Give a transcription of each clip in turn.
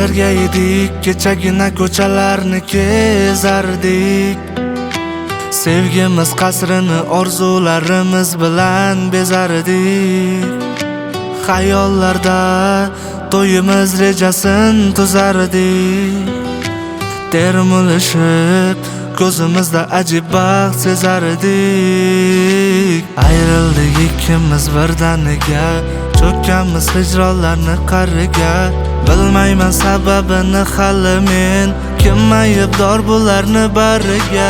birga edik, kechagina ko'chalarni kezardik. Sevgimiz qasrini orzularimiz bilan bezardik. Xayollarda to'yimiz rejasin tuzardik. Termulishib ko'zimizda ajib baxt sezardik. Ayrildik ikkimiz birdaniga, cho'kkanmiz hijronlarni qariga. Bilmayman sababini hali men, kim aybdor bularni bariga.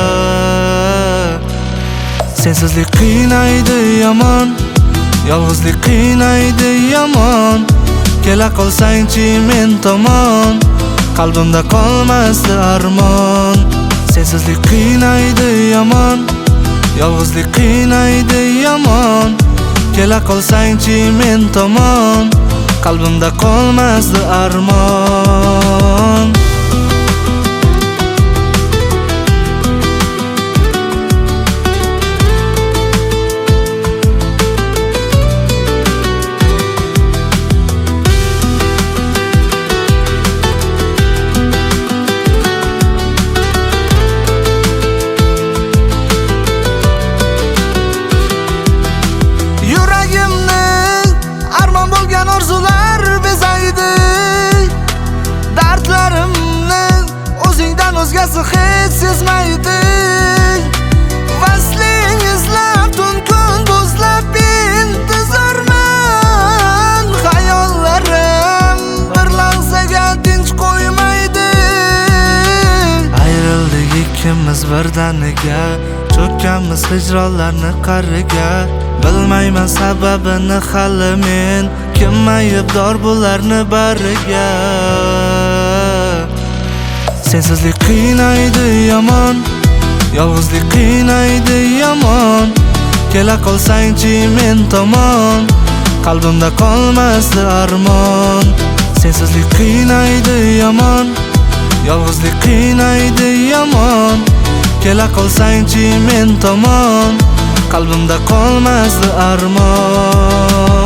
Sensizlik qiynaydi yomon, yolg'izlik qiynaydi yomon. Kela qolsangchi men tomon, qalbimda qolmasdi armon. Sensizlik qiynaydi yomon, yolg'izlik qiynaydi yomon. Kela qolsangchi men tomon, qalbimda qolmasdi armon. Orzular bezaydi, dardlarimni o'zingdan o'zgasi hech sezmaydi. Vasling izlab tun kun bo'zlab intizorman. Xayollarim bir lahzaga tinch qo'ymaydi. Ayrildik ikkimiz birdaniga, cho'kkanmiz hijronlarni qariga. Bilmayman sababini hali men, kim aybdor bularni bariga. Sensizlik qiynaydi yomon, yolg'izlik qiynaydi yomon. Kela qolsangchi men tomon, qalbimda qolmasdi armon. Sensizlik qiynaydi yomon, yolg'izlik qiynaydi yomon. Kela qolsangchi men tomon, qalbimda qolmasdi armon.